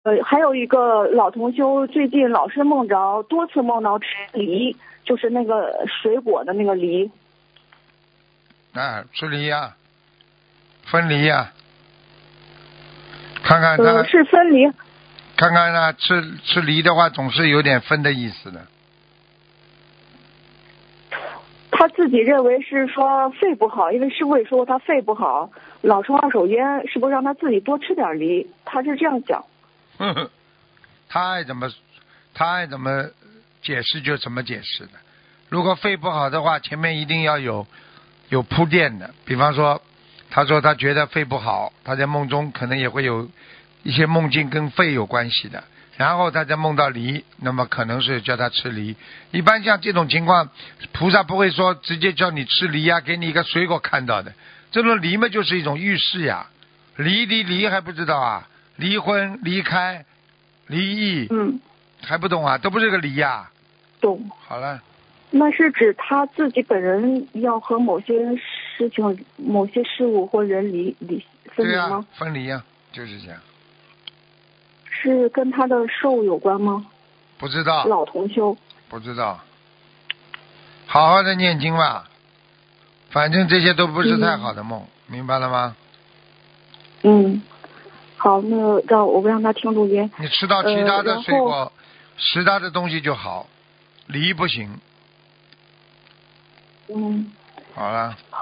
还有一个老同修最近老是多次梦着吃梨，就是那个水果的那个梨。 啊，吃梨呀，分梨呀，看看他。 是分梨。 看看呢，吃梨的话，总是有点分的意思的。 他自己认为是说肺不好，因为师傅也说过他肺不好，老抽二手烟，是不是让他自己多吃点梨？他是这样讲。 他爱怎么解释就怎么解释的。如果肺不好的话，前面一定要有铺垫的。比方说，他说他觉得肺不好，他在梦中可能也会有一些梦境跟肺有关系的。然后他再梦到梨，那么可能是叫他吃梨。一般像这种情况，菩萨不会说直接叫你吃梨呀，给你一个水果看到的。这种梨嘛，就是一种预示呀。离还不知道啊？离婚、离开、离异，还不懂啊？都不是个离呀。 懂。 好了。 那是指他自己本人要和某些事情、某些事物或人分离吗？ 分离呀，就是这样。 是跟他的寿有关吗？ 不知道。 老同修。 不知道。好好的念经吧，反正这些都不是太好的梦，明白了吗？ 好，那我让他听录音。 你吃到其他的水果，其他的东西就好，梨不行。好了。